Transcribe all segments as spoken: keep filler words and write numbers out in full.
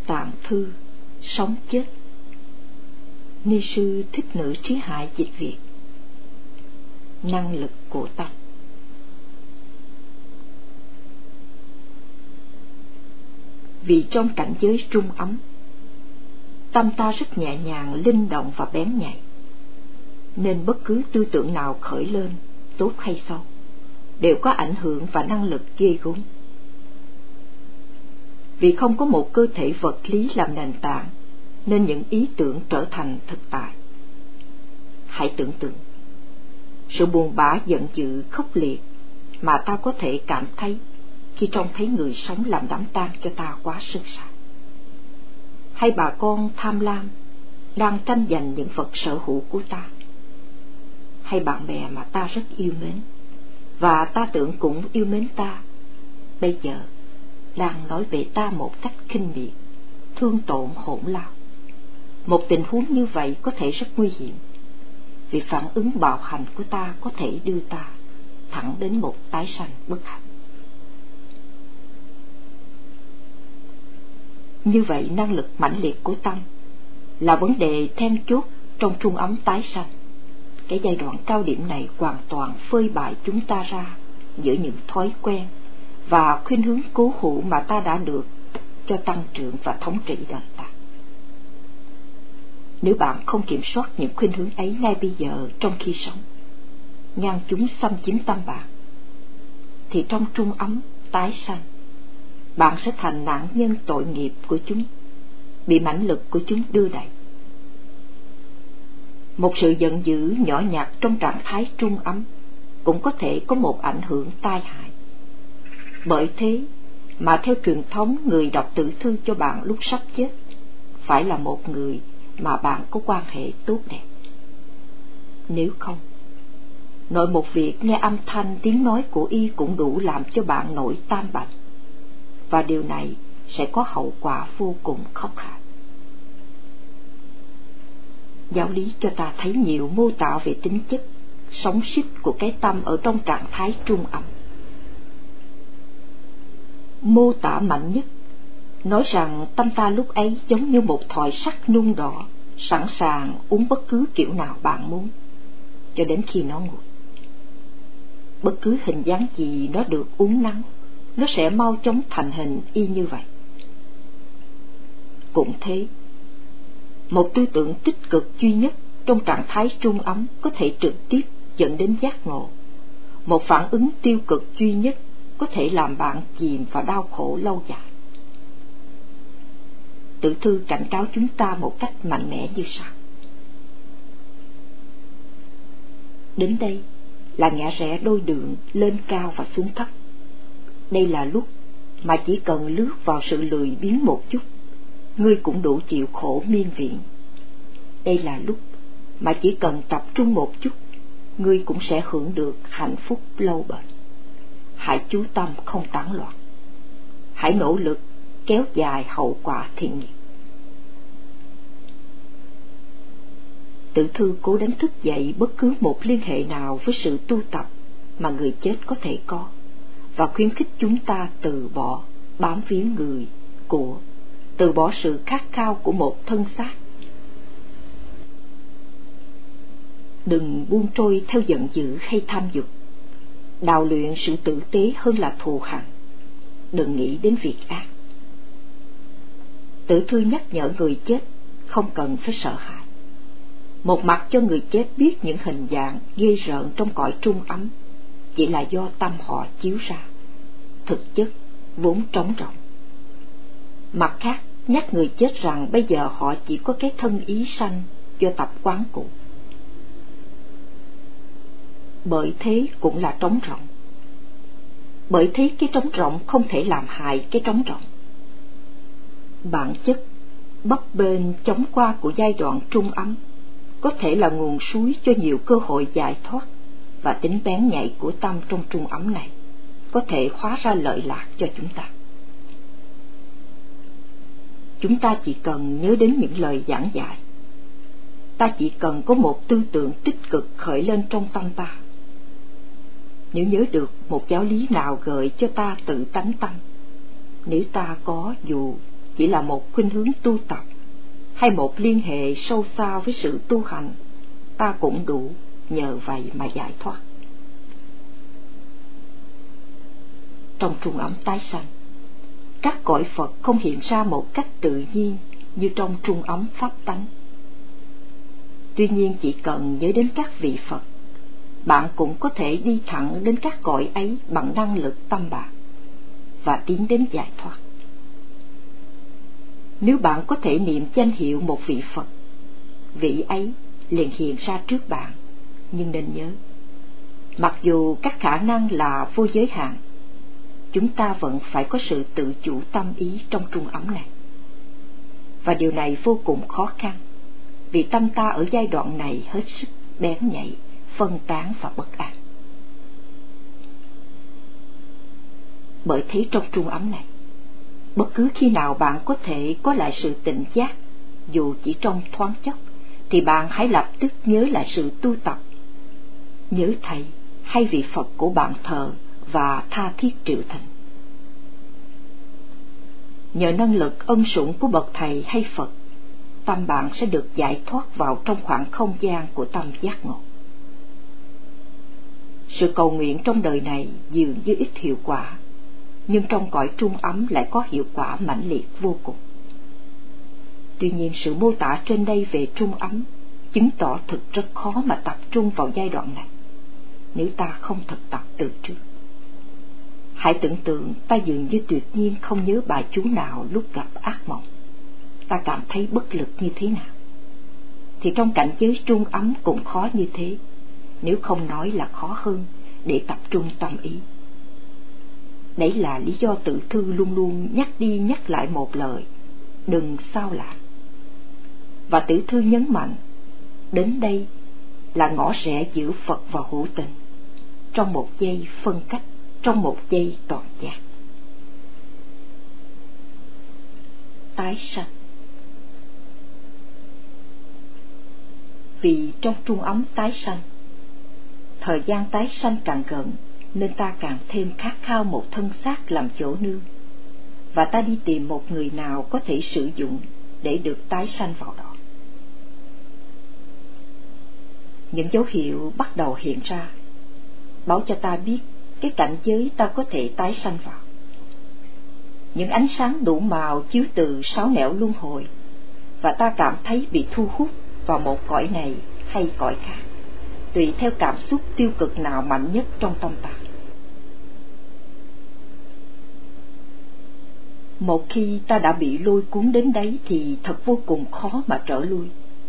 tạng thư, sống chết. Ni sư Thích Nữ Trí Hải dịch Việt. Năng lực của tâm. Vì trong cảnh giới trung ấm, tâm ta rất nhẹ nhàng, linh động và bén nhạy, nên bất cứ tư tưởng nào khởi lên, tốt hay xấu, đều có ảnh hưởng và năng lực ghê gớm. Vì không có một cơ thể vật lý làm nền tảng, nên những ý tưởng trở thành thực tại. Hãy tưởng tượng sự buồn bã, giận dữ, khốc liệt mà ta có thể cảm thấy khi trông thấy người sống làm đám tang cho ta quá sơ sài. Hay bà con tham lam đang tranh giành những vật sở hữu của ta. Hay bạn bè mà ta rất yêu mến và ta tưởng cũng yêu mến ta, bây giờ đang nói về ta một cách khinh miệt, thương tổn hỗn lao. Một tình huống như vậy có thể rất nguy hiểm, vì phản ứng bạo hành của ta có thể đưa ta thẳng đến một tái sanh bất hạnh. Như vậy, năng lực mãnh liệt của tâm là vấn đề then chốt trong trung ấm tái sanh. Cái giai đoạn cao điểm này hoàn toàn phơi bày chúng ta ra giữa những thói quen và khuynh hướng cố hữu mà ta đã được cho tăng trưởng và thống trị đời ta. Nếu bạn không kiểm soát những khuynh hướng ấy ngay bây giờ trong khi sống, ngăn chúng xâm chiếm tâm bạn, thì trong trung ấm tái sanh, bạn sẽ thành nạn nhân tội nghiệp của chúng, bị mãnh lực của chúng đưa đẩy. Một sự giận dữ nhỏ nhặt trong trạng thái trung ấm cũng có thể có một ảnh hưởng tai hại. Bởi thế mà theo truyền thống, người đọc tử thư cho bạn lúc sắp chết phải là một người mà bạn có quan hệ tốt đẹp. Nếu không, nội một việc nghe âm thanh tiếng nói của y cũng đủ làm cho bạn nổi tam bệnh, và điều này sẽ có hậu quả vô cùng khốc hại. Giáo lý cho ta thấy nhiều mô tả về tính chất sống xít của cái tâm ở trong trạng thái trung ấm. Mô tả mạnh nhất nói rằng tâm ta lúc ấy giống như một thỏi sắt nung đỏ, sẵn sàng uống bất cứ kiểu nào bạn muốn, cho đến khi nó nguội. Bất cứ hình dáng gì nó được uốn nắn, nó sẽ mau chóng thành hình y như vậy. Cũng thế, một tư tưởng tích cực duy nhất trong trạng thái trung ấm có thể trực tiếp dẫn đến giác ngộ. Một phản ứng tiêu cực duy nhất có thể làm bạn chìm vào đau khổ lâu dài. Tử thư cảnh cáo chúng ta một cách mạnh mẽ như sau. Đến đây là ngã rẽ đôi đường lên cao và xuống thấp. Đây là lúc mà chỉ cần lướt vào sự lười biếng một chút, ngươi cũng đủ chịu khổ miên viện. Đây là lúc mà chỉ cần tập trung một chút, ngươi cũng sẽ hưởng được hạnh phúc lâu bền. Hãy chú tâm không tán loạn. Hãy nỗ lực kéo dài hậu quả thiện nghiệp. Tử thư cố đánh thức dậy bất cứ một liên hệ nào với sự tu tập mà người chết có thể có, và khuyến khích chúng ta từ bỏ bám víu người, của, từ bỏ sự khát khao của một thân xác. Đừng buông trôi theo giận dữ hay tham dục. Đào luyện sự tử tế hơn là thù hằn. Đừng nghĩ đến việc ác. Tử thư nhắc nhở người chết không cần phải sợ hãi. Một mặt cho người chết biết những hình dạng ghê rợn trong cõi trung ấm chỉ là do tâm họ chiếu ra, thực chất vốn trống rỗng. Mặt khác, nhắc người chết rằng bây giờ họ chỉ có cái thân ý sanh do tập quán cũ. Bởi thế cũng là trống rỗng. Bởi thế cái trống rỗng không thể làm hại cái trống rỗng. Bản chất bấp bênh chóng qua của giai đoạn trung ấm có thể là nguồn suối cho nhiều cơ hội giải thoát, và tính bén nhạy của tâm trong trung ấm này có thể hóa ra lợi lạc cho chúng ta. Chúng ta chỉ cần nhớ đến những lời giảng dạy. Ta chỉ cần có một tư tưởng tích cực khởi lên trong tâm ta. Nếu nhớ được một giáo lý nào gợi cho ta tự tánh tâm, nếu ta có dù chỉ là một khuynh hướng tu tập hay một liên hệ sâu xa với sự tu hành, ta cũng đủ nhờ vậy mà giải thoát. Trong trung ấm tái sanh, các cõi Phật không hiện ra một cách tự nhiên như trong trung ấm pháp tánh. Tuy nhiên, chỉ cần nhớ đến các vị Phật, bạn cũng có thể đi thẳng đến các cõi ấy bằng năng lực tâm bạn và tiến đến giải thoát. Nếu bạn có thể niệm danh hiệu một vị Phật, vị ấy liền hiện ra trước bạn. Nhưng nên nhớ, mặc dù các khả năng là vô giới hạn, chúng ta vẫn phải có sự tự chủ tâm ý trong trung ấm này. Và điều này vô cùng khó khăn, vì tâm ta ở giai đoạn này hết sức bén nhạy, phân tán và bất an. Bởi thế trong trung ấm này, bất cứ khi nào bạn có thể có lại sự tỉnh giác, dù chỉ trong thoáng chốc, thì bạn hãy lập tức nhớ lại sự tu tập, nhớ thầy hay vị Phật của bạn thờ và tha thiết triệu thành. Nhờ năng lực ân sủng của bậc thầy hay Phật, tâm bạn sẽ được giải thoát vào trong khoảng không gian của tâm giác ngộ. Sự cầu nguyện trong đời này dường như ít hiệu quả, nhưng trong cõi trung ấm lại có hiệu quả mãnh liệt vô cùng. Tuy nhiên, sự mô tả trên đây về trung ấm chứng tỏ thực rất khó mà tập trung vào giai đoạn này nếu ta không thực tập từ trước. Hãy tưởng tượng ta dường như tuyệt nhiên không nhớ bài chú nào lúc gặp ác mộng. Ta cảm thấy bất lực như thế nào? Thì trong cảnh giới trung ấm cũng khó như thế, nếu không nói là khó hơn để tập trung tâm ý. Đấy là lý do Tử Thư luôn luôn nhắc đi nhắc lại một lời: đừng sao lãng. Và Tử Thư nhấn mạnh, đến đây là ngõ rẽ giữa Phật và hữu tình, trong một giây phân cách, trong một giây toàn giác. Tái sanh. Vì trong trung ấm tái sanh, thời gian tái sanh càng gần, nên ta càng thêm khát khao một thân xác làm chỗ nương, và ta đi tìm một người nào có thể sử dụng để được tái sanh vào đó. Những dấu hiệu bắt đầu hiện ra, báo cho ta biết cái cảnh giới ta có thể tái sanh vào. Những ánh sáng đủ màu chiếu từ sáu nẻo luân hồi, và ta cảm thấy bị thu hút vào một cõi này hay cõi khác, tùy theo cảm xúc tiêu cực nào mạnh nhất trong tâm ta. Một khi ta đã bị lôi cuốn đến đấy thì thật vô cùng khó mà trở lui.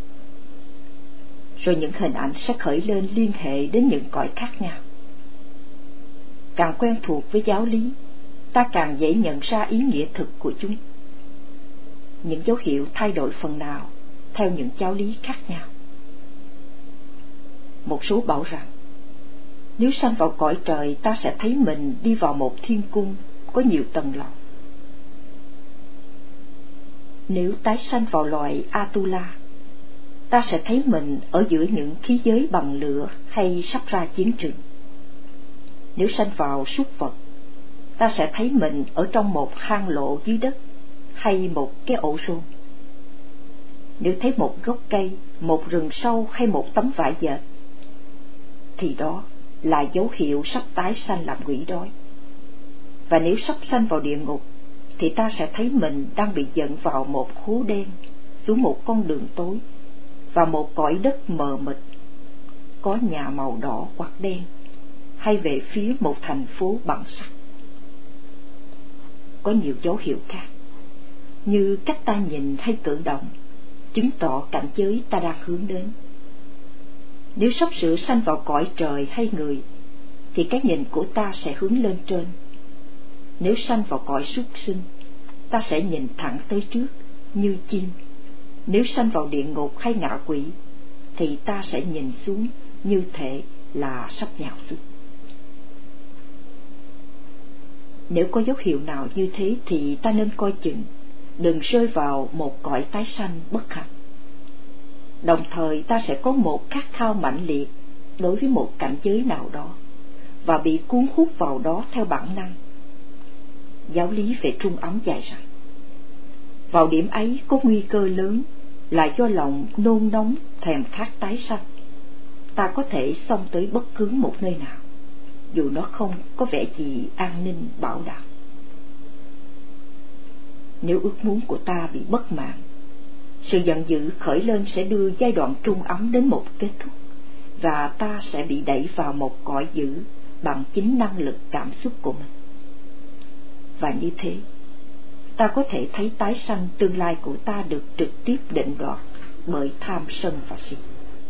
Rồi những hình ảnh sẽ khởi lên liên hệ đến những cõi khác nhau. Càng quen thuộc với giáo lý, ta càng dễ nhận ra ý nghĩa thực của chúng. Những dấu hiệu thay đổi phần nào theo những giáo lý khác nhau. Một số bảo rằng, nếu sanh vào cõi trời, ta sẽ thấy mình đi vào một thiên cung có nhiều tầng lầu. Nếu tái sanh vào loài Atula, ta sẽ thấy mình ở giữa những khí giới bằng lửa hay sắp ra chiến trường. Nếu sanh vào súc vật, ta sẽ thấy mình ở trong một hang lộ dưới đất hay một cái ổ rôn. Nếu thấy một gốc cây, một rừng sâu hay một tấm vải dệt, thì đó là dấu hiệu sắp tái sanh làm quỷ đói. Và nếu sắp sanh vào địa ngục, thì ta sẽ thấy mình đang bị dẫn vào một hố đen, xuống một con đường tối và một cõi đất mờ mịt, có nhà màu đỏ hoặc đen, hay về phía một thành phố bằng sắt. Có nhiều dấu hiệu khác, như cách ta nhìn hay cử động, chứng tỏ cảnh giới ta đang hướng đến. Nếu sắp sửa sanh vào cõi trời hay người, thì cái nhìn của ta sẽ hướng lên trên. Nếu sanh vào cõi súc sinh, ta sẽ nhìn thẳng tới trước như chim. Nếu sanh vào địa ngục hay ngạ quỷ, thì ta sẽ nhìn xuống như thể là sắp nhào xuống. Nếu có dấu hiệu nào như thế thì ta nên coi chừng, đừng rơi vào một cõi tái sanh bất hạnh. Đồng thời ta sẽ có một khát khao mãnh liệt đối với một cảnh giới nào đó, và bị cuốn hút vào đó theo bản năng. Giáo lý về trung ấm dạy rằng, Vào điểm ấy có nguy cơ lớn là do lòng nôn nóng thèm khát tái sanh. Ta có thể xông tới bất cứ một nơi nào, dù nó không có vẻ gì an ninh bảo đảm. Nếu ước muốn của ta bị bất mãn, sự giận dữ khởi lên sẽ đưa giai đoạn trung ấm đến một kết thúc, và ta sẽ bị đẩy vào một cõi dữ bằng chính năng lực cảm xúc của mình. Và như thế, ta có thể thấy tái sanh tương lai của ta được trực tiếp định đoạt bởi tham sân và si.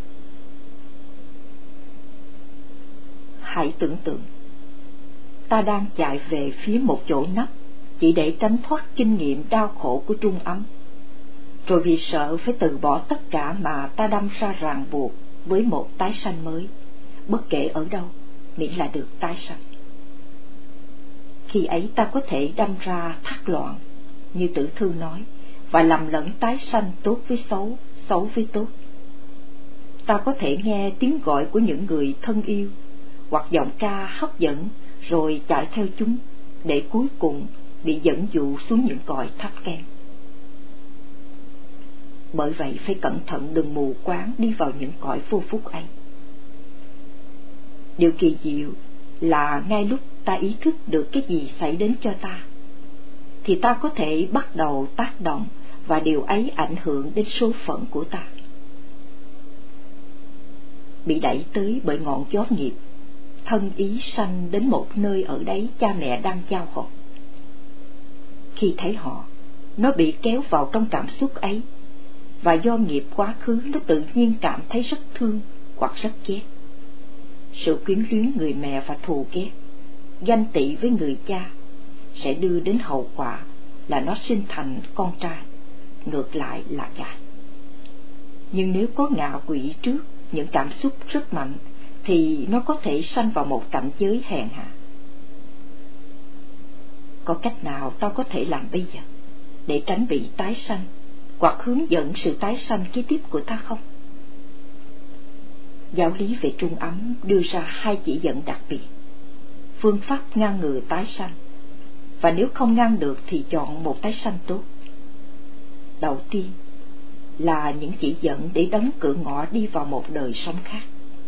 Hãy tưởng tượng, ta đang chạy về phía một chỗ nấp chỉ để tránh thoát kinh nghiệm đau khổ của trung ấm, rồi vì sợ phải từ bỏ tất cả mà ta đâm ra ràng buộc với một tái sanh mới, bất kể ở đâu, miễn là được tái sanh. Khi ấy ta có thể đâm ra thác loạn, như Tử Thư nói, và lầm lẫn tái sanh tốt với xấu, xấu với tốt. Ta có thể nghe tiếng gọi của những người thân yêu, hoặc giọng ca hấp dẫn, rồi chạy theo chúng, để cuối cùng bị dẫn dụ xuống những cõi thấp kém. Bởi vậy phải cẩn thận đừng mù quáng đi vào những cõi vô phúc ấy. Điều kỳ diệu là ngay lúc ta ý thức được cái gì xảy đến cho ta, thì ta có thể bắt đầu tác động, và điều ấy ảnh hưởng đến số phận của ta. Bị đẩy tới bởi ngọn gió nghiệp, thân ý sanh đến một nơi ở đấy cha mẹ đang giao hộp. Khi thấy họ, nó bị kéo vào trong cảm xúc ấy, và do nghiệp quá khứ nó tự nhiên cảm thấy rất thương hoặc rất ghét. Sự quyến luyến người mẹ và thù ghét, ganh tị với người cha sẽ đưa đến hậu quả là nó sinh thành con trai, ngược lại là gái. Nhưng nếu có ngạ quỷ trước những cảm xúc rất mạnh, thì nó có thể sanh vào một cảnh giới hèn hạ. Có cách nào tao có thể làm bây giờ để tránh bị tái sanh, hoặc hướng dẫn sự tái sanh kế tiếp của ta không? Giáo lý về trung ấm đưa ra hai chỉ dẫn đặc biệt: phương pháp ngăn ngừa tái sanh, và nếu không ngăn được thì chọn một tái sanh tốt. Đầu tiên là những chỉ dẫn để đóng cửa ngõ đi vào một đời sống khác.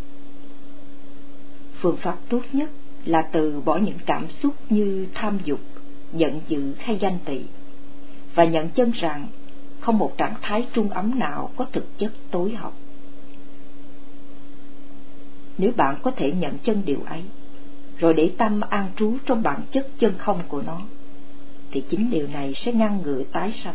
Phương pháp tốt nhất là từ bỏ những cảm xúc như tham dục, giận dữ hay ganh tị, và nhận chân rằng không một trạng thái trung ấm nào có thực chất tối hậu. Nếu bạn có thể nhận chân điều ấy, rồi để tâm an trú trong bản chất chân không của nó, thì chính điều này sẽ ngăn ngừa tái sanh.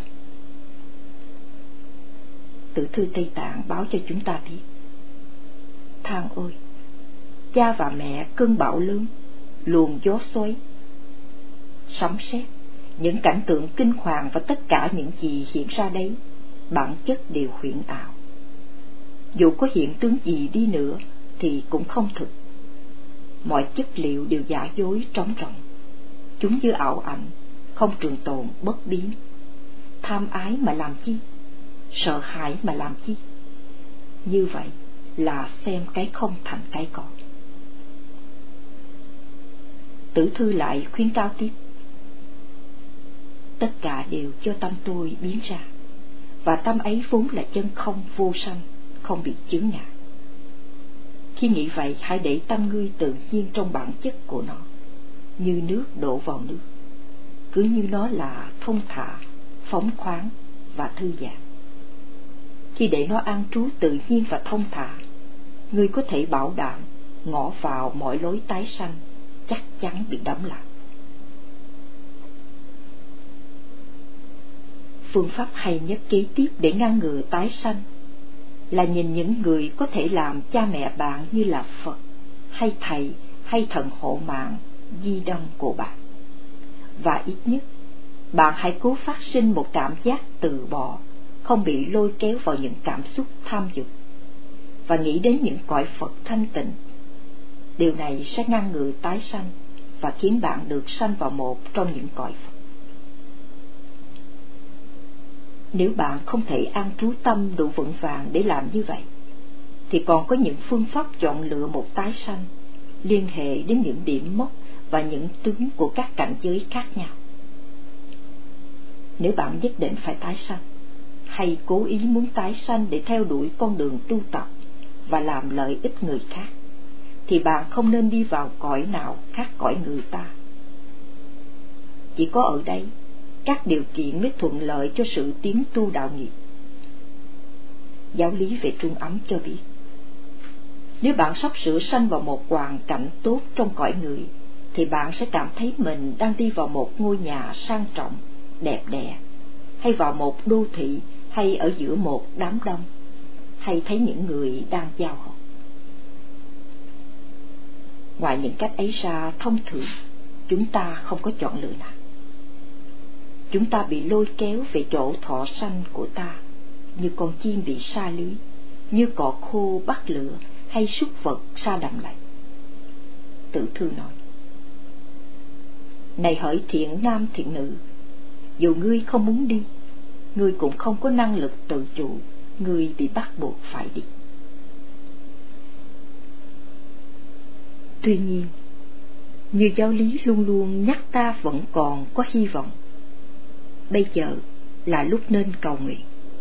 Tử Thư Tây Tạng báo cho chúng ta biết: Thang ơi, cha và mẹ cơn bão lớn, luồng gió xoáy, sấm sét, những cảnh tượng kinh hoàng và tất cả những gì hiện ra đấy, bản chất đều huyễn ảo. Dù có hiện tướng gì đi nữa thì cũng không thực. Mọi chất liệu đều giả dối trống rỗng. Chúng như ảo ảnh, không trường tồn bất biến. Tham ái mà làm chi? Sợ hãi mà làm chi? Như vậy là xem cái không thành cái có. Tử Thư lại khuyến cáo tiếp: tất cả đều do tâm tôi biến ra, và tâm ấy vốn là chân không vô sanh, không bị chướng ngại. Khi nghĩ vậy, hãy để tâm ngươi tự nhiên trong bản chất của nó, như nước đổ vào nước, cứ như nó là thông thả, phóng khoáng và thư giãn. Khi để nó an trú tự nhiên và thông thả, ngươi có thể bảo đảm ngõ vào mọi lối tái sanh chắc chắn bị đóng lại. Phương pháp hay nhất kế tiếp để ngăn ngừa tái sanh là nhìn những người có thể làm cha mẹ bạn như là Phật, hay thầy, hay thần hộ mạng, di đông của bạn. Và ít nhất, bạn hãy cố phát sinh một cảm giác từ bỏ, không bị lôi kéo vào những cảm xúc tham dục, và nghĩ đến những cõi Phật thanh tịnh. Điều này sẽ ngăn ngừa tái sanh và khiến bạn được sanh vào một trong những cõi Phật. Nếu bạn không thể an trú tâm đủ vững vàng để làm như vậy, thì còn có những phương pháp chọn lựa một tái sanh liên hệ đến những điểm mốc và những tướng của các cảnh giới khác nhau. Nếu bạn nhất định phải tái sanh, hay cố ý muốn tái sanh để theo đuổi con đường tu tập và làm lợi ích người khác, thì bạn không nên đi vào cõi nào khác cõi người ta. Chỉ có ở đây, các điều kiện mới thuận lợi cho sự tiến tu đạo nghiệp. Giáo lý về trung ấm cho biết, nếu bạn sắp sửa sanh vào một hoàn cảnh tốt trong cõi người, thì bạn sẽ cảm thấy mình đang đi vào một ngôi nhà sang trọng, đẹp đẽ, hay vào một đô thị, hay ở giữa một đám đông, hay thấy những người đang giao học. Ngoài những cách ấy ra, thông thường, chúng ta không có chọn lựa nào. Chúng ta bị lôi kéo về chỗ thọ sanh của ta, như con chim bị sa lưới, như cỏ khô bắt lửa, hay súc vật sa đầm lạnh. Tử Thư nói: Này hỡi thiện nam thiện nữ, dù ngươi không muốn đi, ngươi cũng không có năng lực tự chủ, ngươi bị bắt buộc phải đi. Tuy nhiên, như giáo lý luôn luôn nhắc ta vẫn còn có hy vọng, bây giờ là lúc nên cầu nguyện.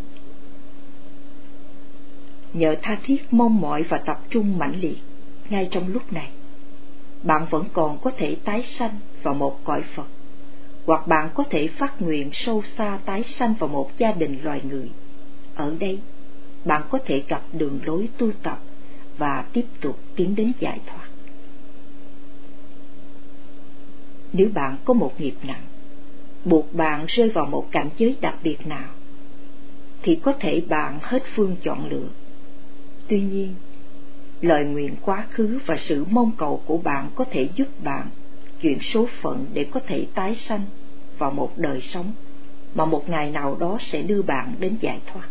Nhờ tha thiết mong mỏi và tập trung mãnh liệt, ngay trong lúc này, bạn vẫn còn có thể tái sanh vào một cõi Phật, hoặc bạn có thể phát nguyện sâu xa tái sanh vào một gia đình loài người. Ở đây, bạn có thể gặp đường lối tu tập và tiếp tục tiến đến giải thoát. Nếu bạn có một nghiệp nặng, buộc bạn rơi vào một cảnh giới đặc biệt nào, thì có thể bạn hết phương chọn lựa. Tuy nhiên, lời nguyện quá khứ và sự mong cầu của bạn có thể giúp bạn chuyển số phận để có thể tái sanh vào một đời sống mà một ngày nào đó sẽ đưa bạn đến giải thoát.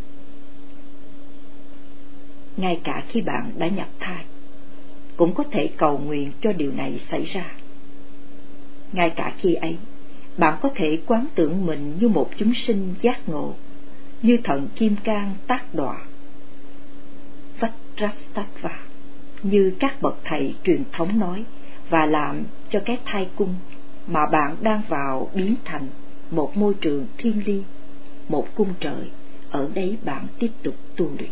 Ngay cả khi bạn đã nhập thai, cũng có thể cầu nguyện cho điều này xảy ra. Ngay cả khi ấy, bạn có thể quán tưởng mình như một chúng sinh giác ngộ, như thần Kim Cang Tác Đọa, Vajrasattva, như các bậc thầy truyền thống nói, và làm cho cái thai cung mà bạn đang vào biến thành một môi trường thiêng liêng, một cung trời. Ở đấy bạn tiếp tục tu luyện.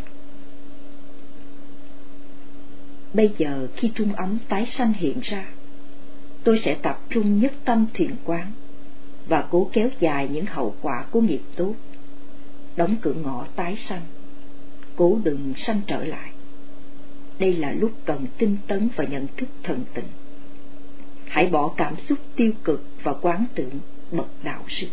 Bây giờ khi trung ấm tái sanh hiện ra, tôi sẽ tập trung nhất tâm thiền quán và cố kéo dài những hậu quả của nghiệp tốt, đóng cửa ngõ tái sanh, cố đừng sanh trở lại. Đây là lúc cần tinh tấn và nhận thức thần tịnh. Hãy bỏ cảm xúc tiêu cực và quán tưởng bậc đạo sư.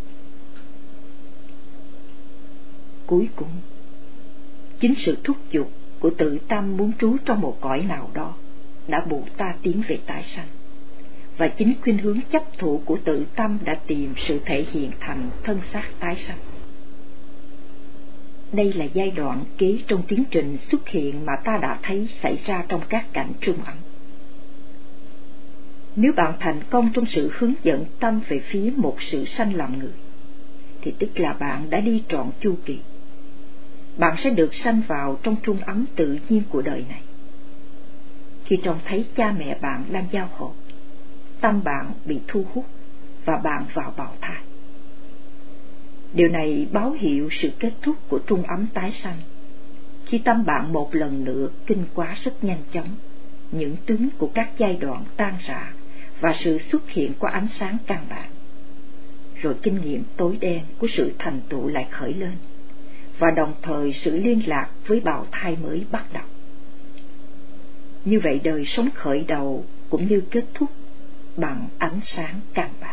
Cuối cùng, chính sự thúc giục của tự tâm muốn trú trong một cõi nào đó đã buộc ta tiến về tái sanh, và chính khuynh hướng chấp thủ của tự tâm đã tìm sự thể hiện thành thân xác tái sanh. Đây là giai đoạn kế trong tiến trình xuất hiện mà ta đã thấy xảy ra trong các cảnh trung ấm. Nếu bạn thành công trong sự hướng dẫn tâm về phía một sự sanh làm người, thì tức là bạn đã đi trọn chu kỳ. Bạn sẽ được sanh vào trong trung ấm tự nhiên của đời này. Khi trông thấy cha mẹ bạn đang giao hợp, tâm bạn bị thu hút và bạn vào bào thai. Điều này báo hiệu sự kết thúc của trung ấm tái sanh, khi tâm bạn một lần nữa kinh quá rất nhanh chóng những tướng của các giai đoạn tan rã và sự xuất hiện của ánh sáng căn bản. Rồi kinh nghiệm tối đen của sự thành tựu lại khởi lên, và đồng thời sự liên lạc với bào thai mới bắt đầu. Như vậy đời sống khởi đầu cũng như kết thúc bằng ánh sáng căn bản.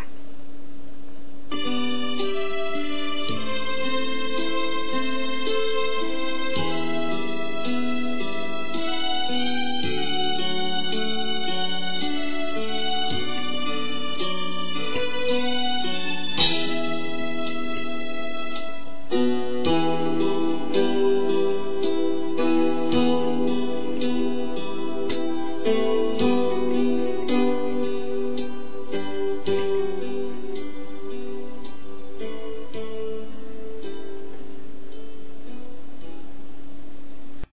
Thank you.